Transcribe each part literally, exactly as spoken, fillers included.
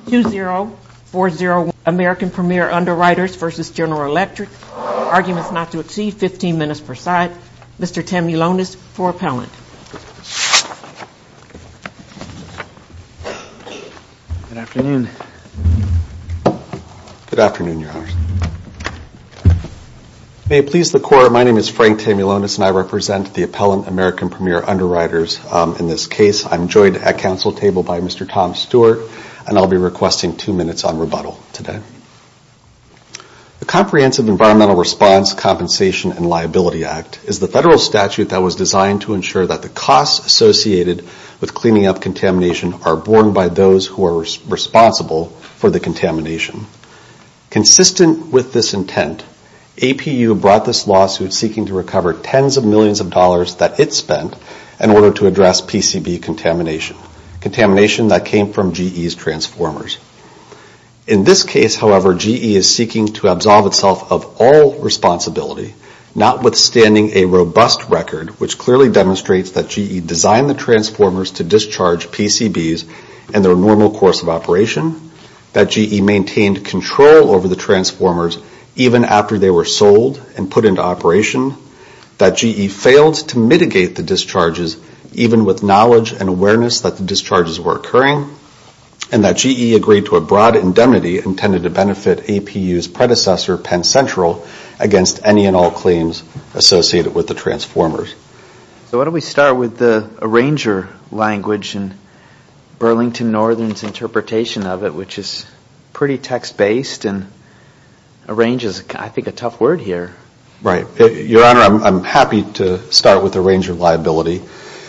two zero four zero American Premier Underwriters versus General Electric. Arguments not to exceed fifteen minutes per side. Mister Tamilonis for appellant. Good afternoon. Good afternoon, Your Honors. May it please the Court, my name is Frank Tamilonis and I represent the appellant American Premier Underwriters um, in this case. I'm joined at counsel table by Mister Tom Stewart, and I'll be requesting two minutes on rebuttal today. The Comprehensive Environmental Response, Compensation, and Liability Act is the federal statute that was designed to ensure that the costs associated with cleaning up contamination are borne by those who are res- responsible for the contamination. Consistent with this intent, A P U brought this lawsuit seeking to recover tens of millions of dollars that it spent in order to address P C B contamination, contamination that came from G E's transformers. In this case, however, G E is seeking to absolve itself of all responsibility, notwithstanding a robust record which clearly demonstrates that G E designed the transformers to discharge P C Bs in their normal course of operation, that G E maintained control over the transformers even after they were sold and put into operation, that G E failed to mitigate the discharges even with knowledge and awareness that the discharges were occurring, and that G E agreed to a broad indemnity intended to benefit A P U's predecessor, Penn Central, against any and all claims associated with the transformers. So why don't we start with the arranger language and Burlington Northern's interpretation of it, which is pretty text-based, and arrange is, I think, a tough word here. Right. Your Honor, I'm, I'm happy to start with arranger liability.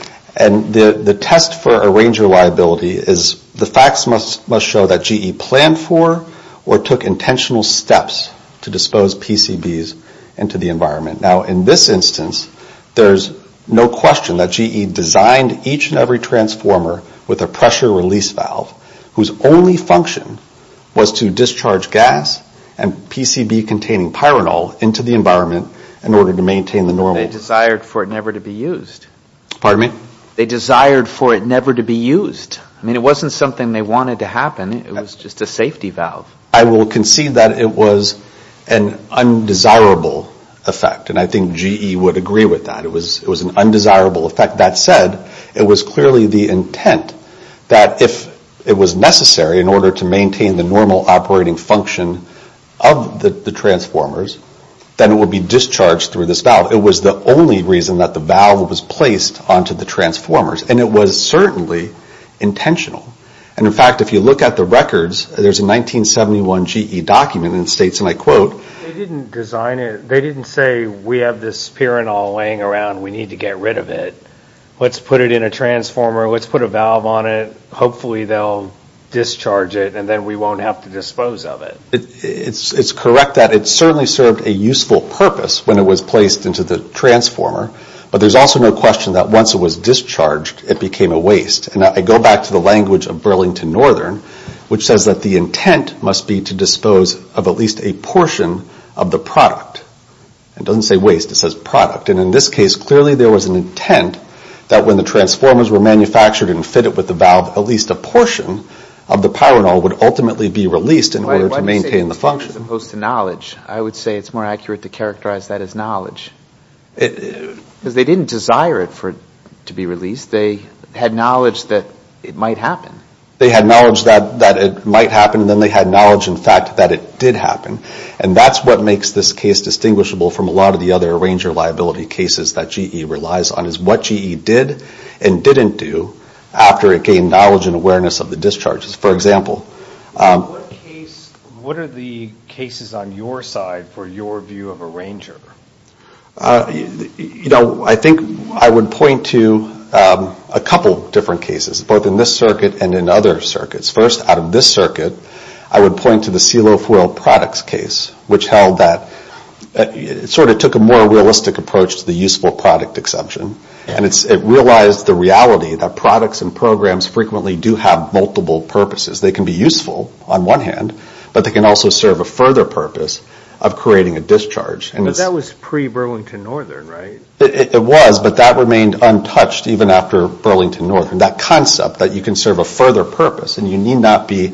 And the, the test for arranger liability is the facts must, must show that G E planned for or took intentional steps to dispose P C Bs into the environment. Now, in this instance, there's no question that G E designed each and every transformer with a pressure release valve whose only function was to discharge gas and P C B containing pyranol into the environment in order to maintain the normal. They desired for it never to be used. Pardon me? They desired for it never to be used. I mean, it wasn't something they wanted to happen. It was just a safety valve. I will concede that it was an undesirable effect, and I think G E would agree with that. It was, it was an undesirable effect. That said, it was clearly the intent that if it was necessary in order to maintain the normal operating function of the, the transformers, then it would be discharged through this valve. It was the only reason that the valve was placed onto the transformers, and it was certainly intentional. And in fact, if you look at the records, there's a nineteen seventy-one G E document, and it states, and I quote, They didn't design it, they didn't say, we have this pyranol laying around, we need to get rid of it. Let's put it in a transformer, let's put a valve on it, hopefully they'll discharge it, and then we won't have to dispose of it. it it's, it's correct that it certainly served a useful purpose when it was placed into the transformer, but there's also no question that once it was discharged, it became a waste. And I go back to the language of Burlington Northern, which says that the intent must be to dispose of at least a portion of the product. It doesn't say waste, it says product. And in this case, clearly there was an intent that when the transformers were manufactured and fitted with the valve, at least a portion of the pyranol would ultimately be released in why, order why to maintain the function. As opposed to knowledge. I would say it's more accurate to characterize that as knowledge. Because they didn't desire it for it to be released. They had knowledge that it might happen. They had knowledge that, that it might happen, and then they had knowledge, in fact, that it did happen. And that's what makes this case distinguishable from a lot of the other arranger liability cases that G E relies on, is what G E did and didn't do after it gained knowledge and awareness of the discharges. For example, um, what case, what are the cases on your side for your view of arranger? Uh, you, you know, I think I would point to um, a couple different cases, both in this circuit and in other circuits. First, out of this circuit, I would point to the Silo Foil Products case, which held that it sort of took a more realistic approach to the useful product exemption. And it's, it realized the reality that products and programs frequently do have multiple purposes. They can be useful on one hand, but they can also serve a further purpose of creating a discharge. And but that was pre-Burlington Northern, right? It, it, it was, but that remained untouched even after Burlington Northern. That concept that you can serve a further purpose and you need not be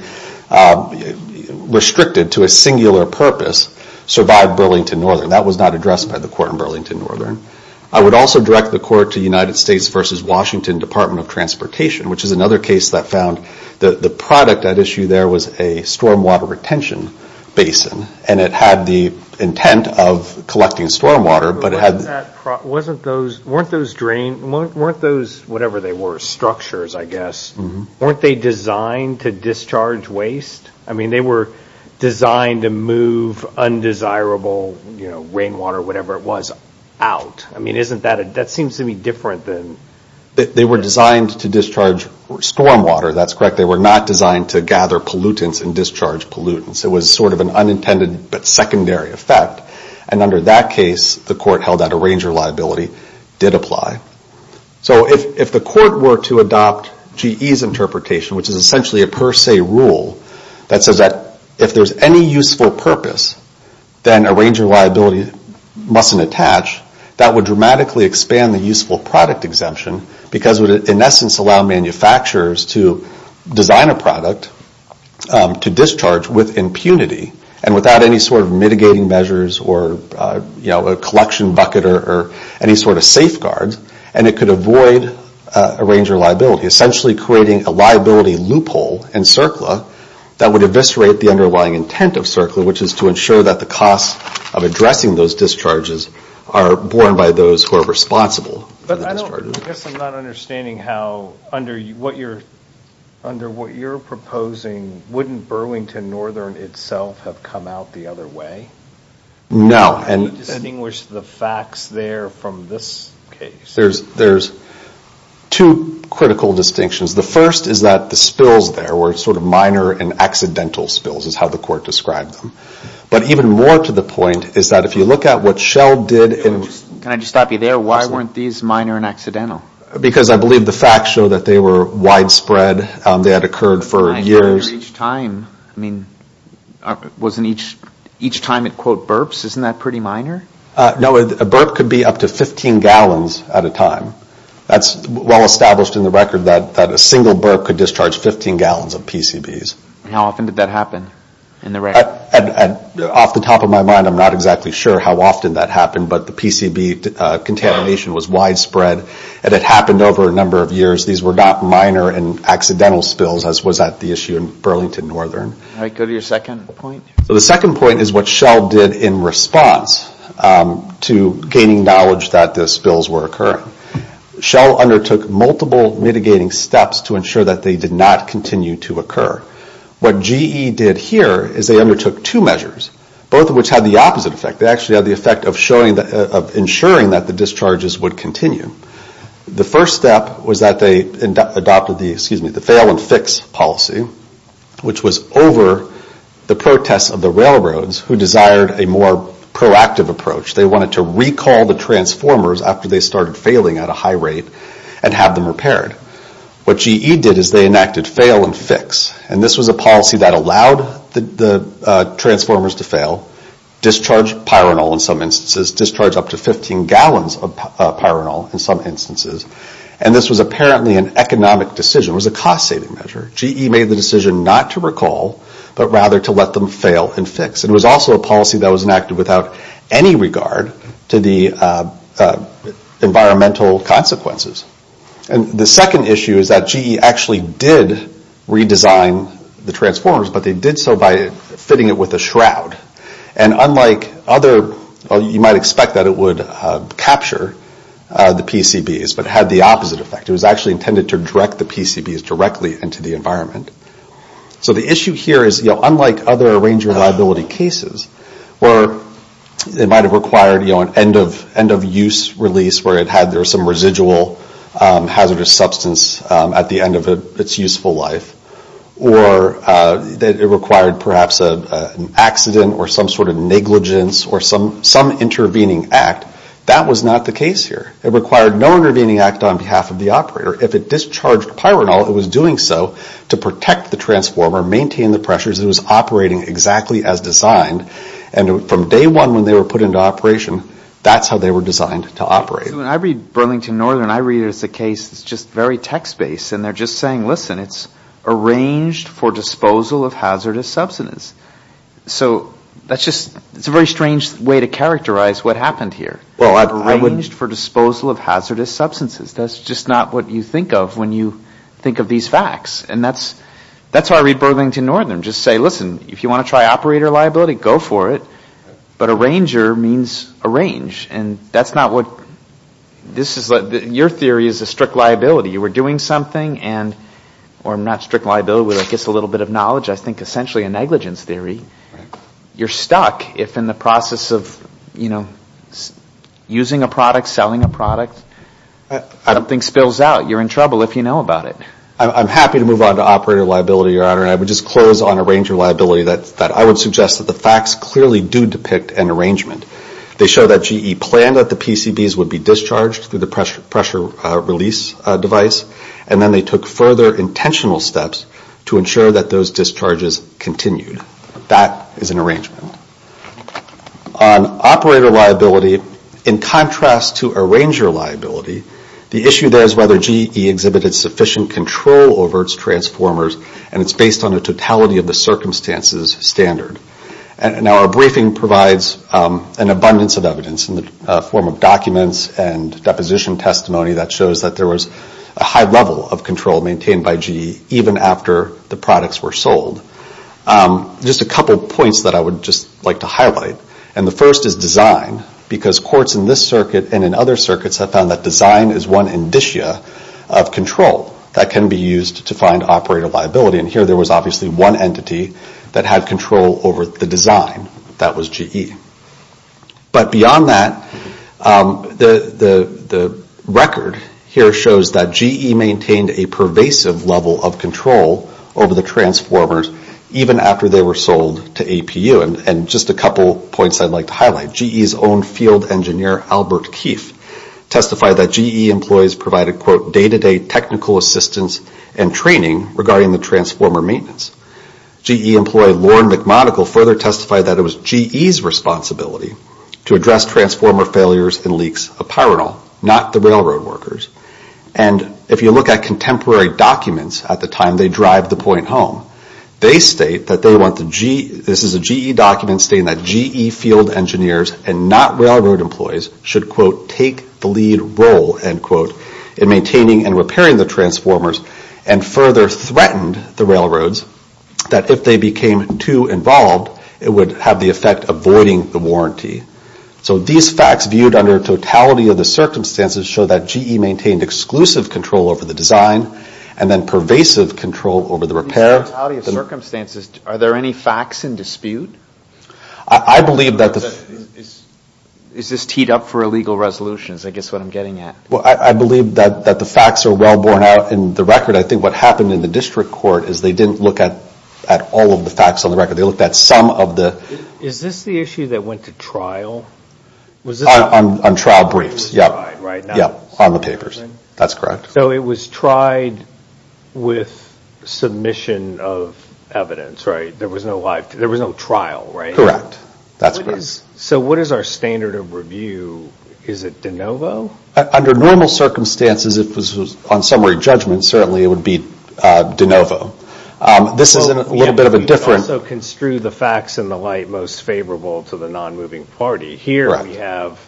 uh, restricted to a singular purpose survived Burlington Northern. That was not addressed by the court in Burlington Northern. I would also direct the court to United States versus Washington Department of Transportation, which is another case that found the, the product at issue there was a stormwater retention basin, and it had the intent of collecting stormwater, but, but it had that pro- wasn't those weren't those drain weren't those whatever they were structures, I guess, mm-hmm. weren't they designed to discharge waste? I mean, they were designed to move undesirable, you know, rainwater, whatever it was, out. I mean, isn't that a, that seems to me different than they, they were designed to discharge stormwater. That's correct. They were not designed to gather pollutants and discharge pollutants. It was sort of an unintended but secondary effect. And under that case, the court held that a ranger liability did apply. So if, if the court were to adopt G E's interpretation, which is essentially a per se rule that says that if there's any useful purpose, then a ranger liability mustn't attach, that would dramatically expand the useful product exemption because it would, in essence, allow manufacturers to design a product um, to discharge with impunity and without any sort of mitigating measures or uh, you know a collection bucket or, or any sort of safeguards, and it could avoid uh, a ranger liability, essentially creating a liability loophole in CERCLA that would eviscerate the underlying intent of CERCLA, which is to ensure that the costs of addressing those discharges are borne by those who are responsible for but the I discharges. Don't, I guess I'm not understanding how under what you're under what you're proposing, wouldn't Burlington Northern itself have come out the other way? No, How and do you distinguish and, the facts there from this case. There's there's two critical distinctions. The first is that the spills there were sort of minor and accidental spills, is how the court described them. But even more to the point is that if you look at what Shell did in... Can I just stop you there? Why weren't these minor and accidental? Because I believe the facts show that they were widespread. Um, they had occurred for Minor years. Each time, I mean, wasn't each each time it, quote, burps? Isn't that pretty minor? Uh, no, a burp could be up to fifteen gallons at a time. That's well established in the record that, that a single burp could discharge fifteen gallons of P C Bs. And how often did that happen in the record? At, at, at, off the top of my mind, I'm not exactly sure how often that happened, but the P C B uh, contamination was widespread, and it happened over a number of years. These were not minor and accidental spills, as was at the issue in Burlington Northern. All right, go to your second point. So the second point is what Shell did in response um, to gaining knowledge that the spills were occurring. Shell undertook multiple mitigating steps to ensure that they did not continue to occur. What G E did here is they undertook two measures, both of which had the opposite effect. They actually had the effect of showing that, uh, of ensuring that the discharges would continue. The first step was that they ind- adopted the, excuse me, the fail and fix policy, which was over the protests of the railroads who desired a more proactive approach. They wanted to recall the transformers after they started failing at a high rate and have them repaired. What G E did is they enacted fail and fix, and this was a policy that allowed the, the uh, transformers to fail, discharge pyranol in some instances, discharge up to fifteen gallons of uh, pyranol in some instances, and this was apparently an economic decision. It was a cost-saving measure. G E made the decision not to recall, but rather to let them fail and fix. And it was also a policy that was enacted without any regard to the uh, uh, environmental consequences. And the second issue is that G E actually did redesign the transformers, but they did so by fitting it with a shroud. And unlike other, well, you might expect that it would uh, capture uh, the P C Bs, but it had the opposite effect. It was actually intended to direct the P C Bs directly into the environment. So the issue here is, you know, unlike other ranger liability cases, where they might have required, you know, an end of end of use release where it had there was some residual um, hazardous substance um, at the end of it, its useful life, or uh, that it required perhaps a, a, an accident or some sort of negligence or some some intervening act. That was not the case here. It required no intervening act on behalf of the operator. If it discharged pyranol, it was doing so to protect the transformer, maintain the pressures. It was operating exactly as designed. And from day one when they were put into operation, that's how they were designed to operate. So when I read Burlington Northern, I read it as a case that's just very text-based, and they're just saying, listen, it's arranged for disposal of hazardous substances. So that's just, it's a very strange way to characterize what happened here. Well, I, I would, arranged for disposal of hazardous substances. That's just not what you think of when you think of these facts. And that's that's how I read Burlington Northern. Just say, listen, if you want to try operator liability, go for it. But arranger means arrange. And that's not what, this is, your theory is a strict liability. You were doing something and, or not strict liability with, I guess, a little bit of knowledge. I think essentially a negligence theory. You're stuck if in the process of, you know, using a product, selling a product, I, something spills out. You're in trouble if you know about it. I'm happy to move on to operator liability, Your Honor, and I would just close on arranger liability that, that I would suggest that the facts clearly do depict an arrangement. They show that G E planned that the P C Bs would be discharged through the pressure, pressure uh, release uh, device, and then they took further intentional steps to ensure that those discharges continued. That is an arrangement. On operator liability, in contrast to arranger liability, the issue there is whether G E exhibited sufficient control over its transformers, and it's based on a totality of the circumstances standard. And now our briefing provides um, an abundance of evidence in the uh, form of documents and deposition testimony that shows that there was a high level of control maintained by G E even after the products were sold. Um, just a couple points that I would just like to highlight. And the first is design, because courts in this circuit and in other circuits have found that design is one indicia of control that can be used to find operator liability. And here there was obviously one entity that had control over the design. That was G E. But beyond that, um, the, the, the record here shows that G E maintained a pervasive level of control over the transformers even after they were sold to A P U. And, and just a couple points I'd like to highlight. G E's own field engineer, Albert Keefe, testified that G E employees provided, quote, day-to-day technical assistance and training regarding the transformer maintenance. G E employee Lauren McMonagle further testified that it was G E's responsibility to address transformer failures and leaks of Pyronol, not the railroad workers. And if you look at contemporary documents at the time, they drive the point home. They state that they want the G, this is a G E document stating that G E field engineers and not railroad employees should, quote, take the lead role, end quote, in maintaining and repairing the transformers, and further threatened the railroads that if they became too involved, it would have the effect of voiding the warranty. So these facts viewed under totality of the circumstances show that G E maintained exclusive control over the design and then pervasive control over the repair. The totality of the, circumstances, are there any facts in dispute? I, I believe that the... Is, is, is this teed up for a legal resolution is I guess what I'm getting at. Well, I, I believe that, that the facts are well borne out in the record. I think what happened in the district court is they didn't look at, at all of the facts on the record. They looked at some of the... Is this the issue that went to trial? Was this on, on, on trial briefs, yeah. Tried, right? Now yeah, on the papers. That's correct. So it was tried with submission of evidence, right? There was no live, there was no trial, right? Correct. That's what correct. Is, so what is our standard of review? Is it de novo? Uh, under normal circumstances, if this was on summary judgment, certainly it would be uh, de novo. Um, this well, is in a little yeah, bit of a different... also construe the facts in the light most favorable to the non-moving party. Here correct. We have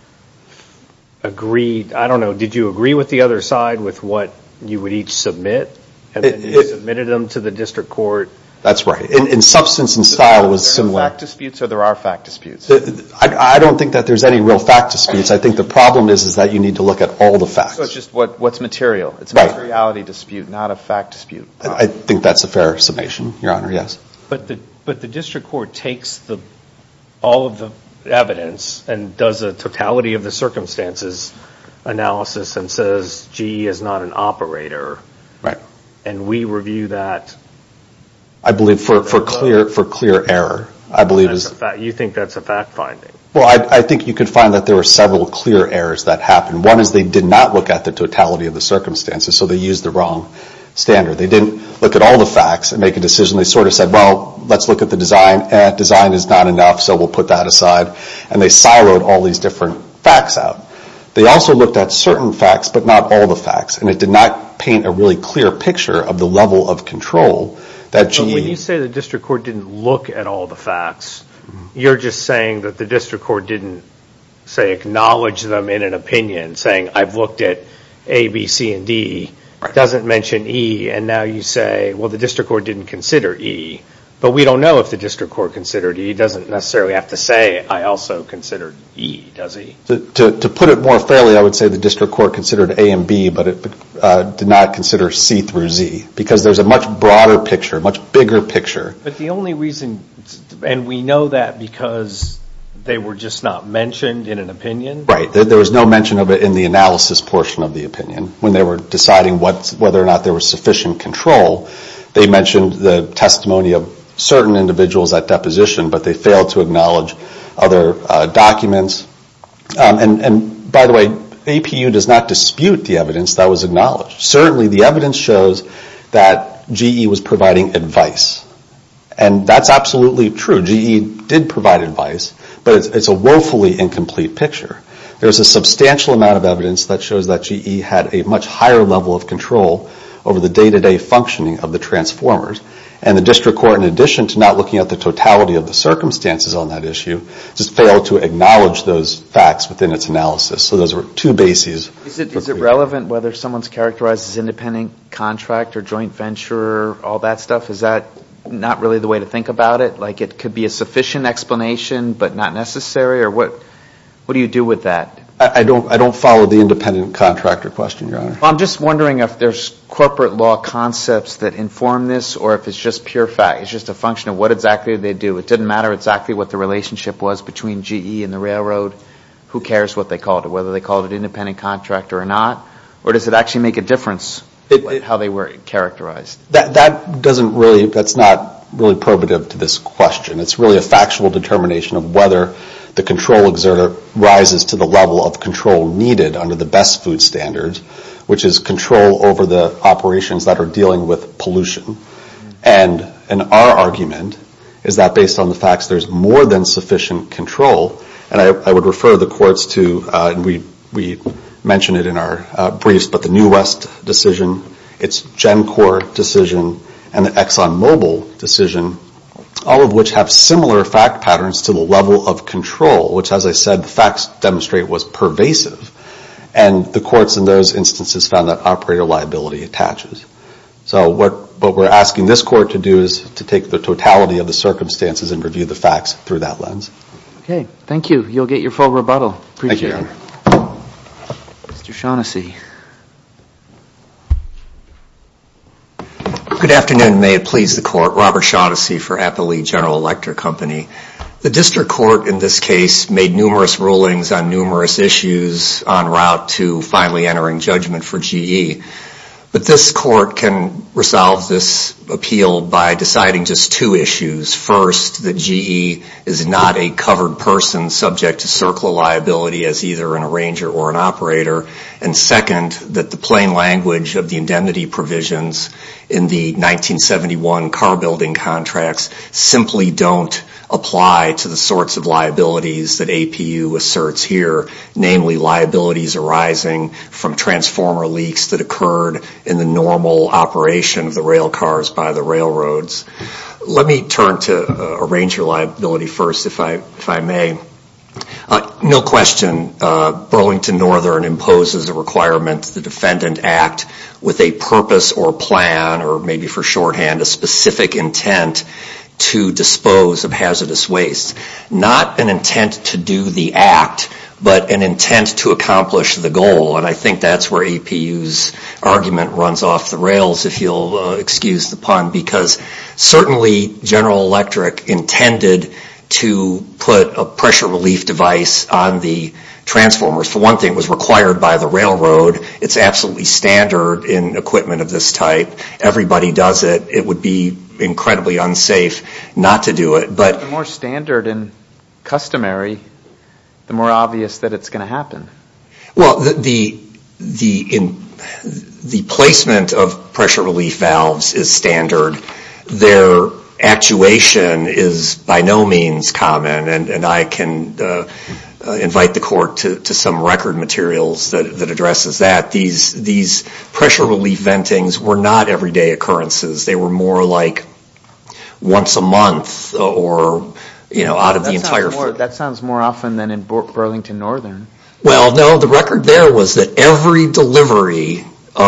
agreed, I don't know, did you agree with the other side with what you would each submit? And then it, you it, submitted them to the district court? That's right. In, in substance and style, it was similar. Are there fact disputes or there are fact disputes? I, I don't think that there's any real fact disputes. I think the problem is, is that you need to look at all the facts. So it's just what, what's material. It's a right. materiality dispute, not a fact dispute. I, I think that's a fair summation, Your Honor, yes. But the, but the district court takes the, all of the evidence and does a totality of the circumstances analysis and says G E is not an operator. Right. And we review that. I believe for, for clear for clear error. I believe is. Fact, you think that's a fact finding? Well, I, I think you could find that there were several clear errors that happened. One is they did not look at the totality of the circumstances, so they used the wrong standard. They didn't look at all the facts and make a decision. They sort of said, well, let's look at the design. Eh, design is not enough, so we'll put that aside. And they siloed all these different facts out. They also looked at certain facts, but not all the facts, and it did not paint a really clear picture of the level of control that G E... But when you say the district court didn't look at all the facts, you're just saying that the district court didn't, say, acknowledge them in an opinion, saying, I've looked at A, B, C, and D, right. Doesn't mention E, and now you say, well, the district court didn't consider E. But we don't know if the district court considered E. He doesn't necessarily have to say, I also considered E, does he? To, to, to put it more fairly, I would say the district court considered A and B, but it uh, did not consider C through Z, because there's a much broader picture, much bigger picture. But the only reason, and we know that because they were just not mentioned in an opinion? Right. There, there was no mention of it in the analysis portion of the opinion. When they were deciding what, whether or not there was sufficient control, they mentioned the testimony of certain individuals at deposition, but they failed to acknowledge other uh, documents. Um, and, and by the way, A P U does not dispute the evidence that was acknowledged. Certainly the evidence shows that G E was providing advice. And that's absolutely true. G E did provide advice, but it's, it's a woefully incomplete picture. There's a substantial amount of evidence that shows that G E had a much higher level of control over the day-to-day functioning of the transformers. And the district court, in addition to not looking at the totality of the circumstances on that issue, just failed to acknowledge those facts within its analysis. So those were two bases. Is it, is it relevant whether someone's characterized as independent contract or joint venture or all that stuff? Is that not really the way to think about it? Like it could be a sufficient explanation but not necessary? Or what, what do you do with that? I, I don't I don't follow the independent contractor question, Your Honor. Well, I'm just wondering if there's corporate law concepts that inform this, or if it's just pure fact. It's just a function of what exactly they do. It didn't matter exactly what the relationship was between G E and the railroad. Who cares what they called it, whether they called it independent contractor or not? Or does it actually make a difference it, it, how they were characterized? That that doesn't really, that's not really probative to this question. It's really a factual determination of whether the control exerter rises to the level of control needed under the best food standards, which is control over the operations that are dealing with pollution. Mm-hmm. And, and our argument is that based on the facts, there's more than sufficient control. And I, I would refer the courts to, uh, and we, we mention it in our uh, briefs, but the New West decision, its GenCore decision, and the ExxonMobil decision, all of which have similar fact patterns to the level of control, which, as I said, the facts demonstrate was pervasive. And the courts in those instances found that operator liability attaches. So what, what we're asking this court to do is to take the totality of the circumstances and review the facts through that lens. Okay, thank you. You'll get your full rebuttal. Appreciate Thank you, it. Your Honor. Mister Shaughnessy. Good afternoon. May it please the court. Robert Shaughnessy for Appalachia General Electric Company. The district court in this case made numerous rulings on numerous issues en route to finally entering judgment for G E. But this court can resolve this appeal by deciding just two issues. First, that G E is not a covered person subject to CERCLA liability as either an arranger or an operator. And second, that the plain language of the indemnity provisions in the nineteen seventy-one car building contracts simply don't apply to the sorts of liabilities that A P U asserts here, namely liabilities arising from transformer leaks that occurred in the normal operation of the rail cars by the railroads. Let me turn to uh, arranger liability first, if I, if I may. Uh, no question, uh, Burlington Northern imposes a requirement that the defendant act with a purpose or plan, or maybe for shorthand, a specific intent to dispose of hazardous waste. Not an intent to do the act, but an intent to accomplish the goal. And I think that's where A P U's argument runs off the rails, if you'll uh, excuse the pun, because certainly General Electric intended to put a pressure relief device on the transformers. For one thing, it was required by the railroad. It's absolutely standard in equipment of this type. Everybody does it. It would be incredibly unsafe not to do it. But the more standard and customary, the more obvious that it's going to happen. Well, the the the, in, the placement of pressure relief valves is standard. Their actuation is by no means common, and, and I can uh, uh, invite the court to, to some record materials that, that addresses that. These, these pressure relief ventings were not everyday occurrences. They were more like once a month or, you know, out of that the entire... More, that sounds more often than in Burlington Northern. Well, no, the record there was that every delivery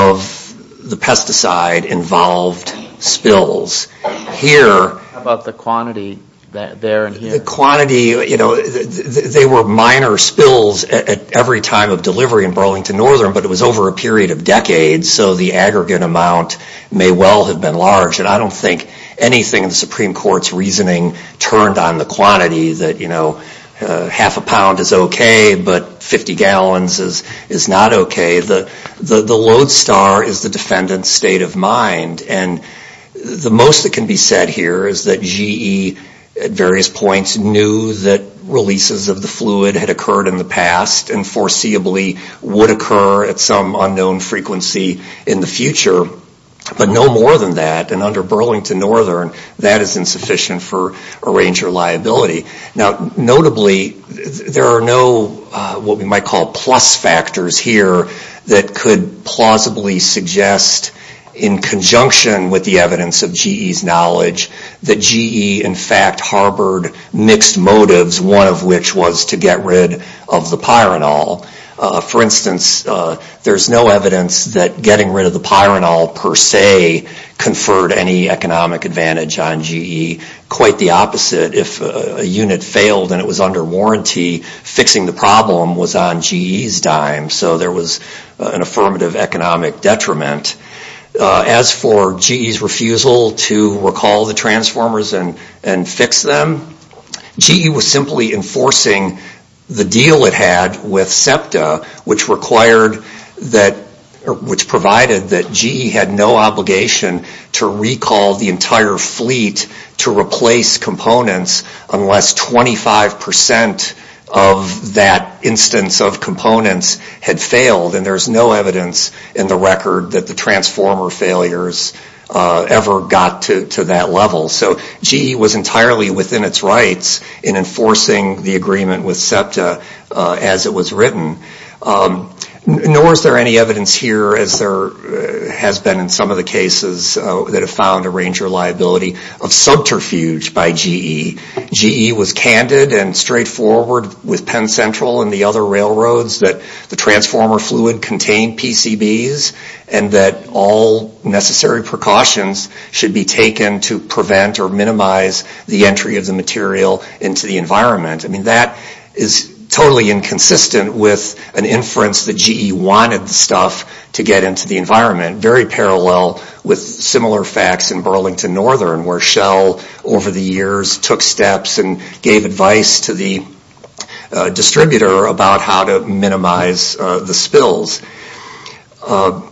of the pesticide involved spills. Here... How about the quantity that there and here? The quantity, you know, they were minor spills at, at every time of delivery in Burlington Northern, but it was over a period of decades, so the aggregate amount may well have been large. And I don't think anything in the Supreme Court's reasoning turned on the quantity that, you know, uh, half a pound is okay, but fifty gallons is, is not okay. The, the, the lodestar is the defendant's state of mind. And the most that can be said here is that G E at various points knew that releases of the fluid had occurred in the past and foreseeably would occur at some unknown frequency in the future, but no more than that. And under Burlington Northern, that is insufficient for arranger liability. Now, notably, there are no uh, what we might call plus factors here that could plausibly suggest, in conjunction with the evidence of G E's knowledge, that G E in fact harbored mixed motives, one of which was to get rid of the pyranol. Uh, for instance, uh, there's no evidence that getting rid of the pyranol per se conferred any economic advantage on G E. Quite the opposite. If a, a unit failed and it was under warranty, fixing the problem was on G E's dime, so there was uh, an affirmative economic detriment. Uh, as for G E's refusal to recall the transformers and, and fix them, G E was simply enforcing the deal it had with SEPTA, which required that, or which provided that G E had no obligation to recall the entire fleet to replace components unless twenty-five percent of that instance of components had failed, and there's no evidence in the record that the transformer failures uh, ever got to, to that level. So G E was entirely within its rights in enforcing the agreement with SEPTA uh, as it was written. Um, nor is there any evidence here, as there uh, has been in some of the cases uh, that have found arranger liability, of subterfuge by G E. G E was candid and straightforward with Penn Central and the other railroads that the transformer fluid contained P C Bs and that all necessary precautions should be taken to prevent or minimize the entry of the material into the environment. I mean, that is totally inconsistent with an inference that G E wanted the stuff to get into the environment. Very parallel with similar facts in Burlington Northern, where Shell over the years took steps and gave advice to the uh, distributor about how to minimize uh, the spills. Uh,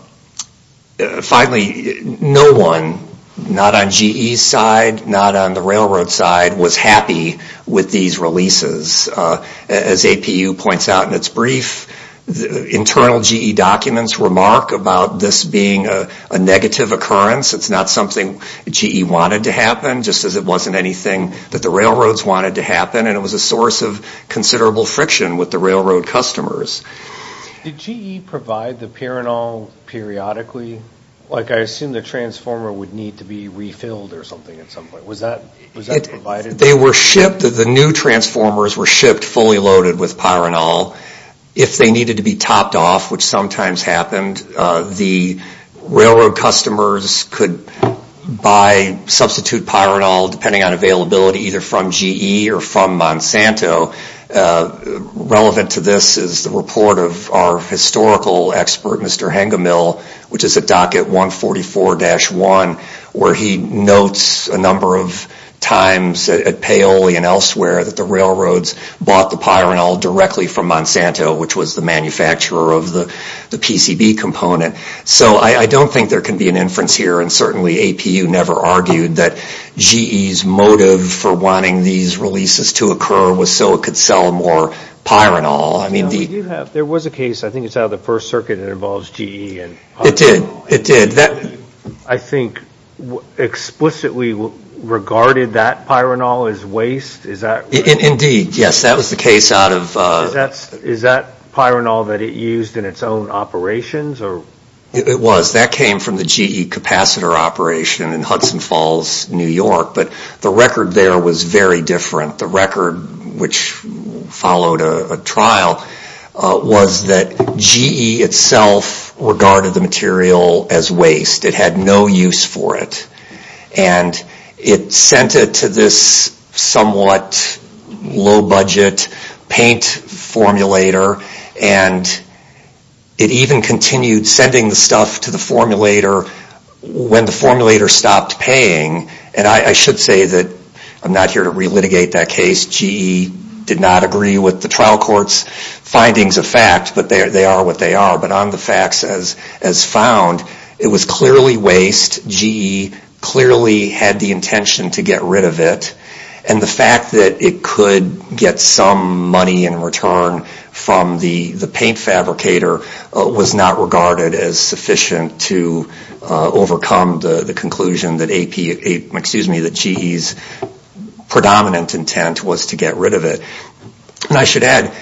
finally, no one, not on G E's side, not on the railroad side, was happy with these releases. Uh, as A P U points out in its brief, the internal G E documents remark about this being a, a negative occurrence. It's not something G E wanted to happen, just as it wasn't anything that the railroads wanted to happen, and it was a source of considerable friction with the railroad customers. Did G E provide the pyranol periodically? Like, I assume the transformer would need to be refilled or something at some point. Was that was that it, provided? They were shipped, the new transformers were shipped fully loaded with pyranol. If they needed to be topped off, which sometimes happened, uh, the railroad customers could buy substitute pyranol depending on availability, either from G E or from Monsanto. Uh, relevant to this is the report of our historical expert, Mister Hengemill, which is at docket one forty-four dash one, where he notes a number of times at, at Paoli and elsewhere that the railroads bought the pyranol directly from Monsanto, which was the manufacturer of the, the P C B component. So I, I don't think there can be an inference here, and certainly A P U never argued that G E's motive for wanting these releases to occur was so it could sell more pyranol. I mean, yeah, the, we do have, there was a case, I think it's out of the First Circuit, that involves G E. And it did. It did. That I think w- explicitly w- regarded that Pyranol as waste? Is that right? In, indeed, yes, that was the case out of. Uh, is that is that Pyranol that it used in its own operations, or? It, it was. That came from the G E capacitor operation in Hudson Falls, New York. But the record there was very different. The record, which followed a, a trial, uh, was that G E itself regarded the material as waste. It had no use for it, and it sent it to this somewhat low-budget paint formulator, and it even continued sending the stuff to the formulator when the formulator stopped paying. And I, I should say that I'm not here to relitigate that case. G E did not agree with the trial court's findings of fact, but they, they are what they are. But on the facts as, as found, it was clearly waste. G E clearly had the intention to get rid of it, and the fact that it could get some money in return from the, the paint fabricator uh, was not regarded as sufficient to uh, overcome the, the conclusion that A P, A, excuse me, that G E's predominant intent was to get rid of it. And I should add,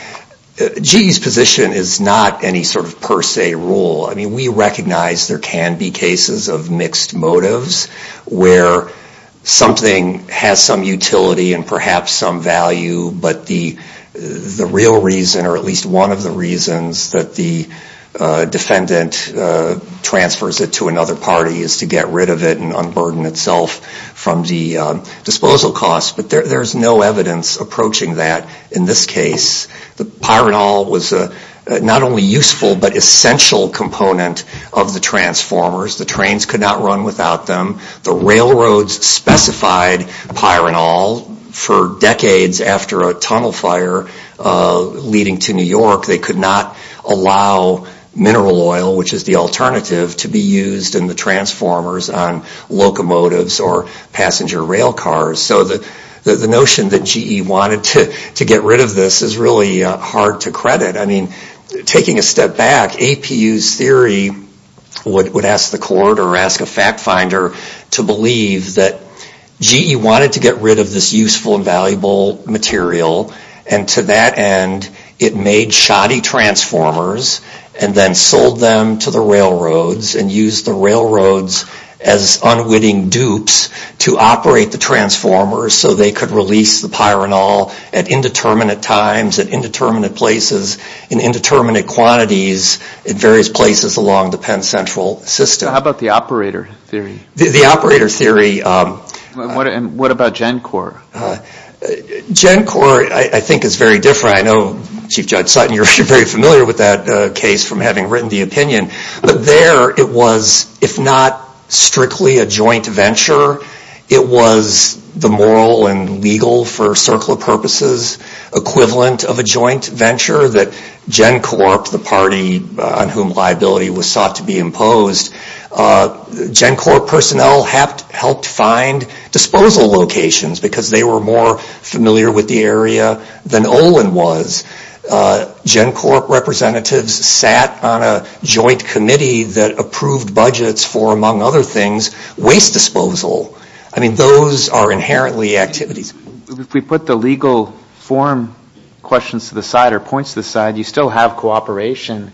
G E's position is not any sort of per se rule. I mean, we recognize there can be cases of mixed motives where something has some utility and perhaps some value, but the the real reason, or at least one of the reasons that the uh, defendant uh, transfers it to another party is to get rid of it and unburden itself from the um, disposal costs. But there, there's no evidence approaching that in this case. The Pyranol was a Uh, not only useful but essential component of the transformers. The trains could not run without them. The railroads specified Pyranol for decades after a tunnel fire uh, leading to New York. They could not allow mineral oil, which is the alternative, to be used in the transformers on locomotives or passenger rail cars. So the The, the notion that G E wanted to, to get rid of this is really uh, hard to credit. I mean, taking a step back, A P U's theory would, would ask the court or ask a fact finder to believe that G E wanted to get rid of this useful and valuable material, and to that end, it made shoddy transformers and then sold them to the railroads and used the railroads as unwitting dupes to operate the transformers so they could release the Pyranol at indeterminate times, at indeterminate places, in indeterminate quantities in various places along the Penn Central system. So how about the operator theory? The, the operator theory... Um, what, and what about GenCore? Uh, GenCore, I, I think, is very different. I know, Chief Judge Sutton, you're very familiar with that uh, case from having written the opinion. But there it was, if not strictly a joint venture, it was the moral and legal, for CERCLA purposes, equivalent of a joint venture that GenCorp, the party uh, on whom liability was sought to be imposed, uh, GenCorp personnel helped, helped find disposal locations because they were more familiar with the area than Olin was. Uh, GenCorp representatives sat on a joint committee that approved budgets for, among other things, waste disposal. I mean, those are inherently activities. If we put the legal form questions to the side or points to the side, you still have cooperation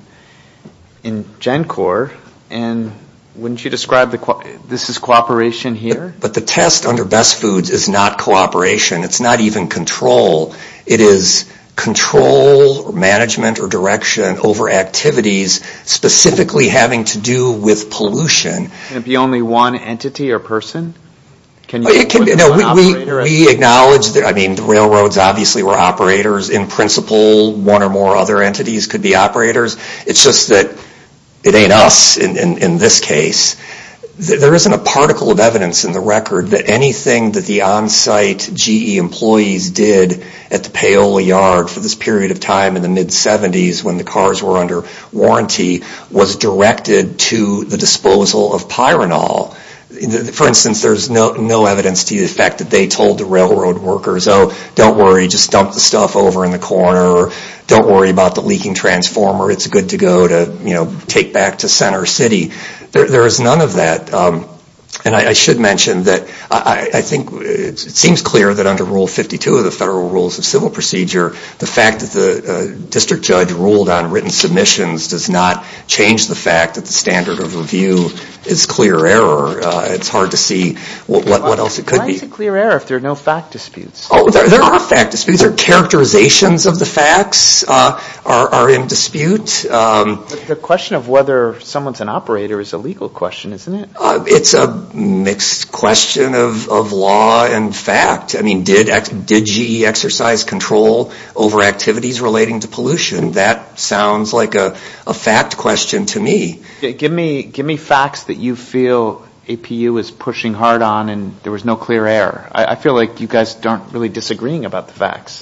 in GenCore, and wouldn't you describe the co- this is cooperation here? But, but the test under Best Foods is not cooperation. It's not even control. It is control or management or direction over activities specifically having to do with pollution. Can it be only one entity or person? Can you? It can be, no, we we, we acknowledge that. I mean, the railroads obviously were operators. In principle, one or more other entities could be operators. It's just that it ain't us in, in, in this case. There isn't a particle of evidence in the record that anything that the on-site G E employees did at the Paola yard for this period of time in the mid seventies when the cars were under warranty was directed to the disposal of Pyranol. For instance, there's no no evidence to the effect that they told the railroad workers, oh, don't worry, just dump the stuff over in the corner, or don't worry about the leaking transformer, it's good to go to, you know, take back to Center City. There, there is none of that. Um, And I, I should mention that I, I think it, it seems clear that under Rule fifty-two of the Federal Rules of Civil Procedure, the fact that the uh, district judge ruled on written submissions does not change the fact that the standard of review is clear error. Uh, it's hard to see what, what, what else it could Why be. Why is it clear error if there are no fact disputes? Oh, there, there are fact disputes. There are characterizations of the facts uh, are, are in dispute. Um, but the question of whether someone's an operator is a legal question, isn't it? Uh, it's a mixed question of, of law and fact. I mean, did did G E exercise control over activities relating to pollution? That sounds like a, a fact question to me. Give me give me facts that you feel A P U is pushing hard on and there was no clear error. I, I feel like you guys aren't really disagreeing about the facts.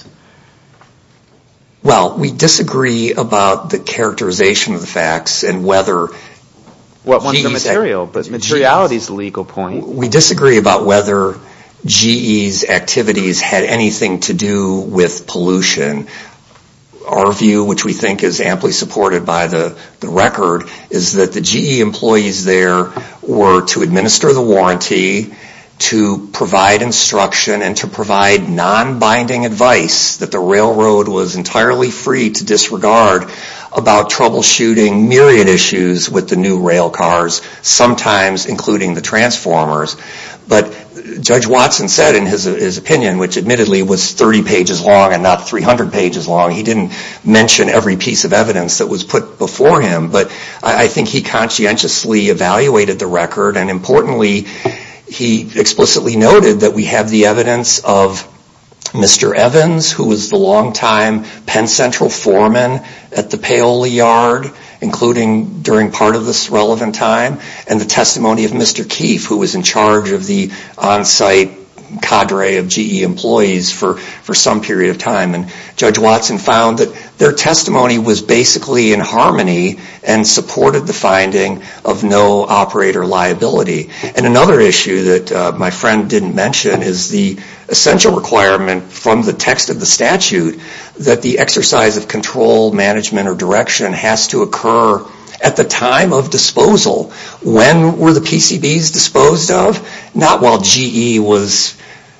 Well, we disagree about the characterization of the facts and whether What one's the material, but materiality is the legal point. We disagree about whether G E's activities had anything to do with pollution. Our view, which we think is amply supported by the, the record, is that the G E employees there were to administer the warranty, to provide instruction, and to provide non-binding advice that the railroad was entirely free to disregard about troubleshooting myriad issues with the new rail cars, sometimes including the transformers. But Judge Watson said in his, his opinion, which admittedly was thirty pages long and not three hundred pages long, he didn't mention every piece of evidence that was put before him, but I, I think he conscientiously evaluated the record, and importantly, he explicitly noted that we have the evidence of Mister Evans, who was the longtime Penn Central foreman at the Paoli yard, including during part of this relevant time, and the testimony of Mister Keefe, who was in charge of the on-site cadre of G E employees for, for some period of time. And Judge Watson found that their testimony was basically in harmony and supported the finding of no operator liability. And another issue that uh, my friend didn't mention is the essential requirement from the text of the statute that the exercise of control, management, or direction has to occur at the time of disposal. When were the P C Bs disposed of? Not while G E was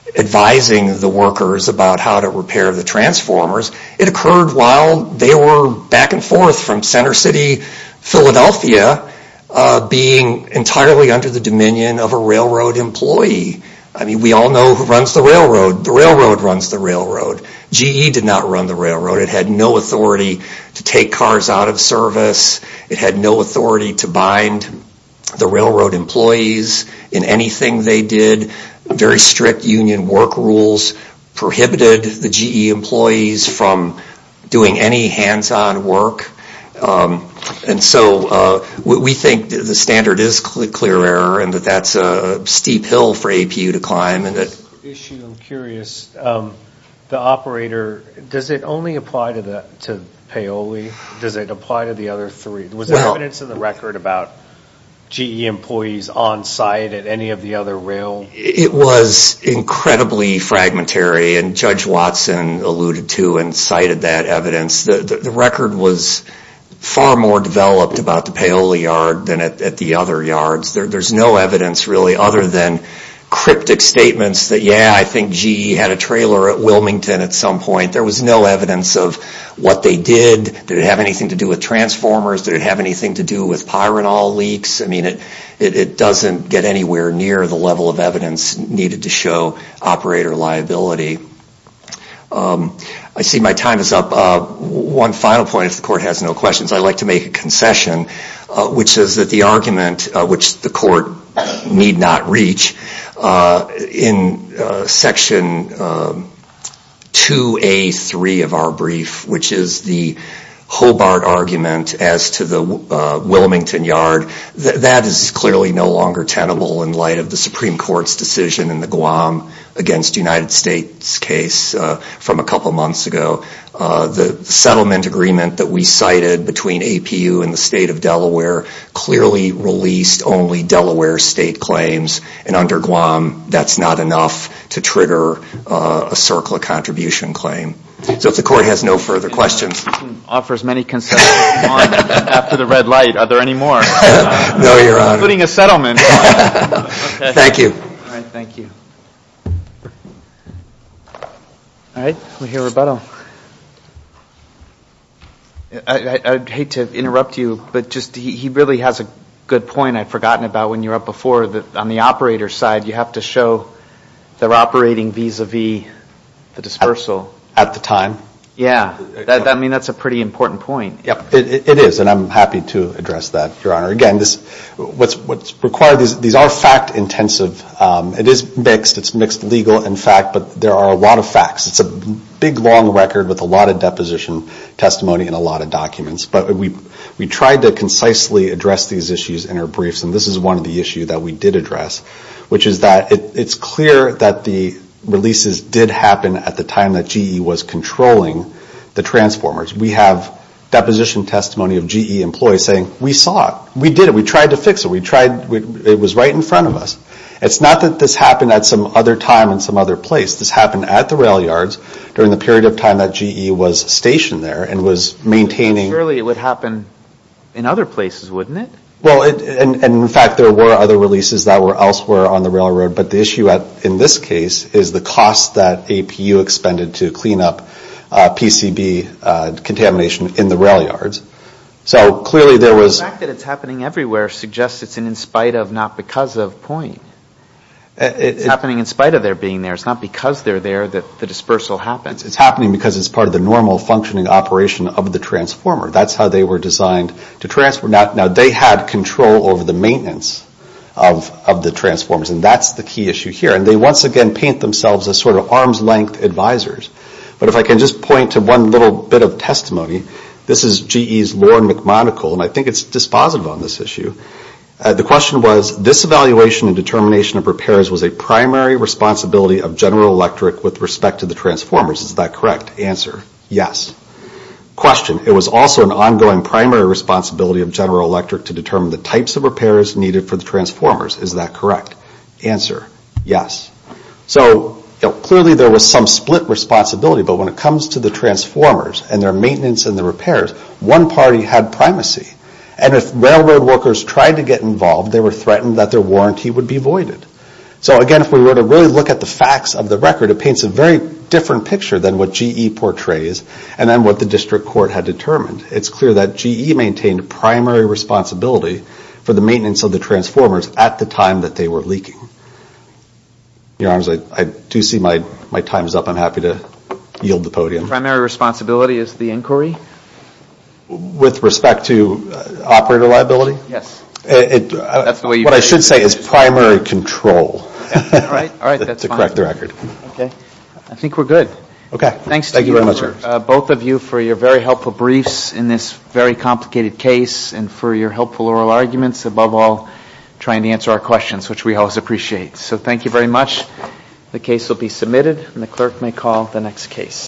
advising the workers about how to repair the transformers. It occurred while they were back and forth from Center City, Philadelphia, uh, being entirely under the dominion of a railroad employee. I mean, we all know who runs the railroad. The railroad runs the railroad. G E did not run the railroad. It had no authority to take cars out of service. It had no authority to bind the railroad employees in anything they did. Very strict union work rules prohibited the G E employees from doing any hands-on work. Um, and so uh, we, we think the standard is cl- clear error, and that that's a steep hill for A P U to climb. And that issue, I'm curious. Um, the operator, does it only apply to the to Paoli? Does it apply to the other three? Was there well, evidence in the record about G E employees on site at any of the other rail? It was incredibly fragmentary, and Judge Watson alluded to and cited that evidence. The, the, the record was far more developed about the Paoli yard than at, at the other yards. There, there's no evidence really other than cryptic statements that, yeah, I think G E had a trailer at Wilmington at some point. There was no evidence of what they did. Did it have anything to do with transformers? Did it have anything to do with Pyranol leaks? I mean, it, it, it doesn't get anywhere near the level of evidence needed to show operator liability. Um, I see my time is up. Uh, one final point, if the court has no questions, I'd like to make a concession, uh, which is that the argument, uh, which the court need not reach, uh, in uh, section um, two A three of our brief, which is the Hobart argument as to the uh, Wilmington yard, th- that is clearly no longer tenable in light of the Supreme Court's decision in the Guam against United States case uh, from a couple months ago. Uh, the settlement agreement that we cited between A P U and the state of Delaware clearly released only Delaware state claims, and under Guam, that's not enough to trigger uh, a CERCLA contribution claim. So if the court has no further questions. You can offer as many concessions as you want after the red light. Are there any more? Uh, no, Your Honor. Including a settlement. Okay. Thank you. All right, thank you. All right, we hear rebuttal. I, I, I'd hate to interrupt you, but just he, he really has a good point I'd forgotten about when you were up before, that on the operator side, you have to show they're operating vis-a-vis the dispersal. At, at the time? Yeah. That, that, I mean, that's a pretty important point. Yep, it, it is, and I'm happy to address that, Your Honor. Again, this what's what's required. These these are fact intensive. Um, it is mixed. It's mixed legal and fact, but there are a lot of facts. It's a big, long record with a lot of deposition testimony and a lot of documents. But we we tried to concisely address these issues in our briefs, and this is one of the issues that we did address, which is that it, it's clear that the releases did happen at the time that G E was controlling the transformers. We have deposition testimony of G E employees saying, we saw it, we did it, we tried to fix it, we tried, we, it was right in front of us. It's not that this happened at some other time in some other place. This happened at the rail yards during the period of time that G E was stationed there and was maintaining. Surely it would happen in other places, wouldn't it? Well, it, and, and in fact, there were other releases that were elsewhere on the railroad, but the issue at, in this case is the cost that A P U expended to clean up uh, P C B uh, contamination in the rail yards. So clearly there was... The fact that it's happening everywhere suggests it's an in spite of, not because of point. It, it's it, happening in spite of their being there. It's not because they're there that the dispersal happens. It's, it's happening because it's part of the normal functioning operation of the transformer. That's how they were designed to transfer. Now, now they had control over the maintenance of, of the transformers, and that's the key issue here. And they once again paint themselves as sort of arm's length advisors. But if I can just point to one little bit of testimony, this is G E's Lauren McMonagle, and I think it's dispositive on this issue. Uh, the question was, this evaluation and determination of repairs was a primary responsibility of General Electric with respect to the transformers. Is that correct? Answer, yes. Question, it was also an ongoing primary responsibility of General Electric to determine the types of repairs needed for the transformers. Is that correct? Answer, yes. So, you know, clearly there was some split responsibility, but when it comes to the transformers and their maintenance and the repairs, one party had primacy. And if railroad workers tried to get involved, they were threatened that their warranty would be voided. So again, if we were to really look at the facts of the record, it paints a very different picture than what G E portrays and then what the district court had determined. It's clear that G E maintained primary responsibility for the maintenance of the transformers at the time that they were leaking. Your Honors, I, I do see my, my time is up. I'm happy to yield the podium. Primary responsibility is the inquiry? With respect to uh, operator liability? Yes. It, it, uh, that's the way you what I should say is primary control. Okay. All right, all right, that's to fine. correct the record. Okay, I think we're good. Okay. Thanks to Thank you, you very much, for, uh, both of you, for your very helpful briefs in this very complicated case, and for your helpful oral arguments. Above all, trying to answer our questions, which we always appreciate. So thank you very much. The case will be submitted, and the clerk may call the next case.